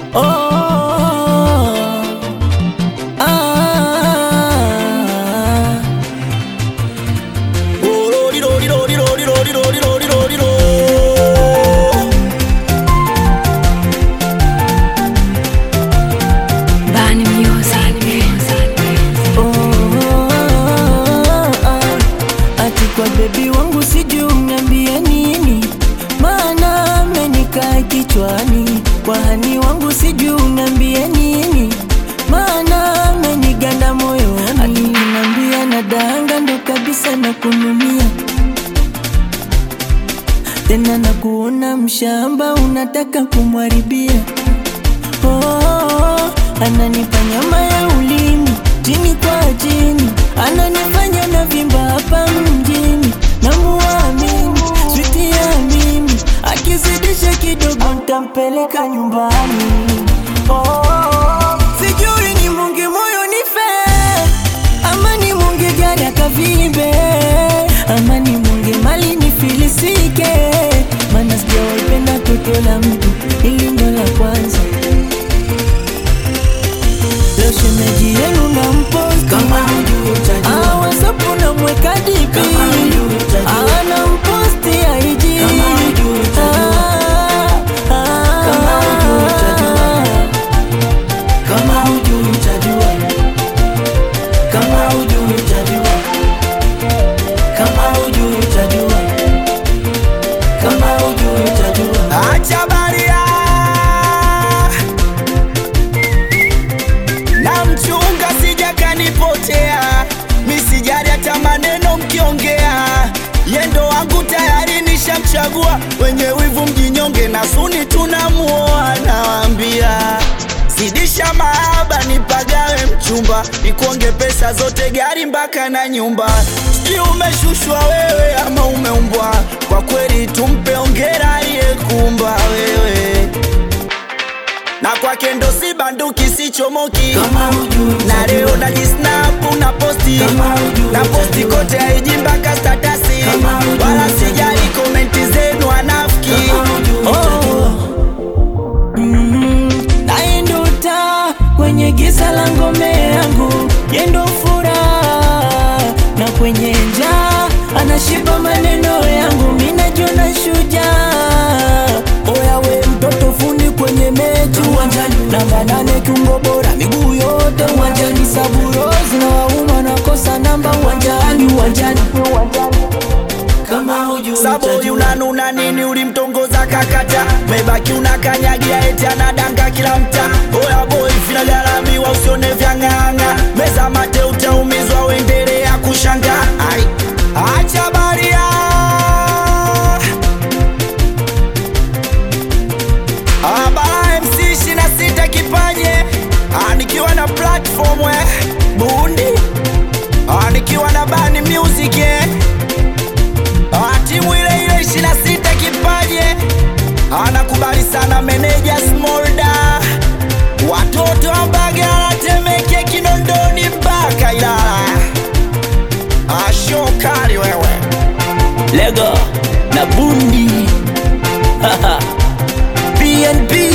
Oh, ah, oh, lori, lori, lori, lori, lori, lori, lori, lori, lori. Bani Music. Ati kwa baby wangu sijui uniambie nini, maana amenikaa kichwani. Kwa hani wangu sijui uniambie nini, maana ameniganda moyoni. Aliniambia nadanga ndo kabisa na kunumia, tena na kuona mshamba unataka kumwaribia. Oh, ananipa nyama ya ulimi chini kwa chini, ananifanya na vimba hapa mjini. Namuamini switi ya mimi, akizidisha kidogo ntampeleka nyumbani. Oh, sijui ni mungi moyo nife, ama ni mungi gari akavimbe, ama ni mungi mali nifilisike, maana sijawaipenda toto la mtu, ili ndo la kwanza. Leo shemeji yenu na mposti, kama hujui utajua. WhatsApp na mweka DP, Kama hujui utajua. na mposti IG. Kama hujui utajua. Kama hujui utajua. Kama hujui utajua. Kama hujui utajua. Kama hujui utajua. Kama hujui utajua. Acha baria na mchunga sija kanipotea, misijari hata maneno mkiongea. Yendo wangu tayari nishamchagua, wenye wivu mjinyonge na suni tunamuoa. Nawambia zidisha mahaba nipagawe mchumba, nikuonge pesa zote gari mpaka na nyumba. Sijui umeshushwa wewe ama umeumbwa, kwa kweli tumpe ongera aliyekumba wewe, na kwake ndo si banduki si chomoki. Kama hujui Na leo najisnapu na posti, Kama hujui na posti utajua. kote haiji mpaka statasi, Kama hujui wala utajua. sijali komenti zenu wanafiki. Kama hujui utajua. Naye ndo taa kwenye giza la ngome yangu, yendo furaha na kwenye njaa anashiba maneno yangu. Mina jona shujaa, oya we mtoto fundi kwenye mechi uwanjani, namba 8 kiungo bora miguu yote uwanjani, saburozi na wauma nakosa namba uwanjani, uwanjani. Kama hujui Sabo utajua. unanuna nini ulimtongoza kakata, mebaki unakanyagia eti anadanga kila mta. Oya boy fina galamiwa usione vyang'ang'a, meza mate utaumizwa uendelea kushanga. Ai, acha baria Abara MC 26 kipanye, nikiwa na platform we Bundi, nikiwa na Bani Music timu ile ile 26 kipaje, anakubali sana meneja Smolda, watoto wa Mbagala, Temeke, Kinondoni mpaka Ilala. Ashokali wewe Lego na Bundi BNB